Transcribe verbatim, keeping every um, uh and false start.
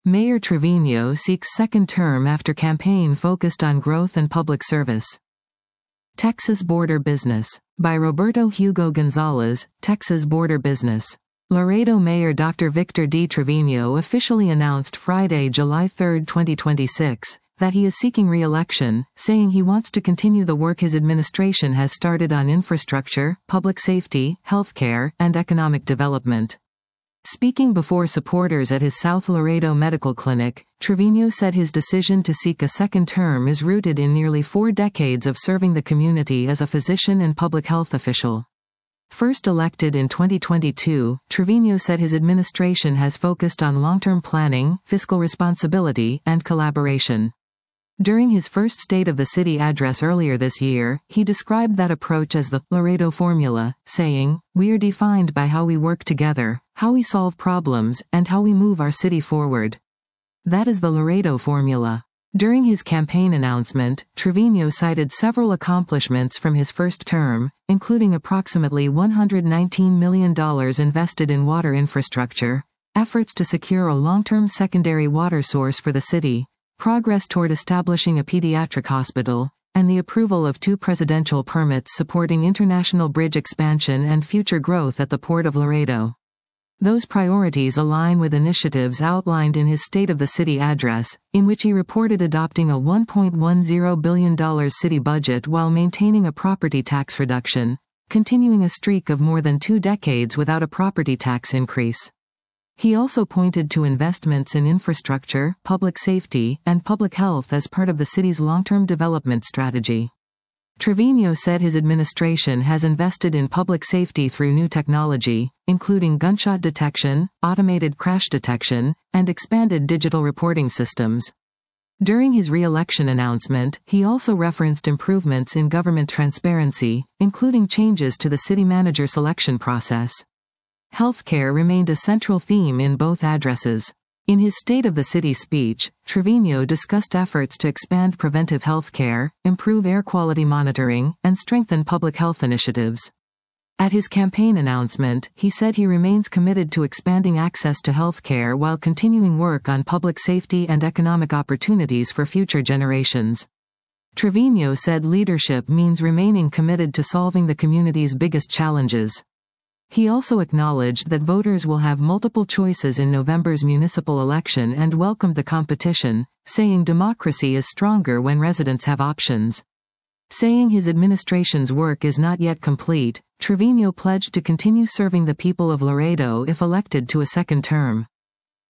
Mayor Trevino seeks second term after campaign focused on growth and public service. Texas Border Business. By Roberto Hugo Gonzalez, Texas Border Business. Laredo Mayor Doctor Victor D. Trevino officially announced Friday, July third, twenty twenty-six, that he is seeking re-election, saying he wants to continue the work his administration has started on infrastructure, public safety, healthcare, and economic development. Speaking before supporters at his South Laredo Medical Clinic, Trevino said his decision to seek a second term is rooted in nearly four decades of serving the community as a physician and public health official. First elected in twenty twenty-two, Trevino said his administration has focused on long-term planning, fiscal responsibility, and collaboration. During his first State of the City address earlier this year, he described that approach as the Laredo Formula, saying, "We are defined by how we work together, how we solve problems, and how we move our city forward. That is the Laredo Formula." During his campaign announcement, Trevino cited several accomplishments from his first term, including approximately one hundred nineteen million dollars invested in water infrastructure, efforts to secure a long-term secondary water source for the city, progress toward establishing a pediatric hospital, and the approval of two presidential permits supporting international bridge expansion and future growth at the Port of Laredo. Those priorities align with initiatives outlined in his State of the City address, in which he reported adopting a one point one zero billion dollars city budget while maintaining a property tax reduction, continuing a streak of more than two decades without a property tax increase. He also pointed to investments in infrastructure, public safety, and public health as part of the city's long-term development strategy. Trevino said his administration has invested in public safety through new technology, including gunshot detection, automated crash detection, and expanded digital reporting systems. During his re-election announcement, he also referenced improvements in government transparency, including changes to the city manager selection process. Healthcare remained a central theme in both addresses. In his State of the City speech, Trevino discussed efforts to expand preventive health care, improve air quality monitoring, and strengthen public health initiatives. At his campaign announcement, he said he remains committed to expanding access to health care while continuing work on public safety and economic opportunities for future generations. Trevino said leadership means remaining committed to solving the community's biggest challenges. He also acknowledged that voters will have multiple choices in November's municipal election and welcomed the competition, saying democracy is stronger when residents have options. Saying his administration's work is not yet complete, Trevino pledged to continue serving the people of Laredo if elected to a second term.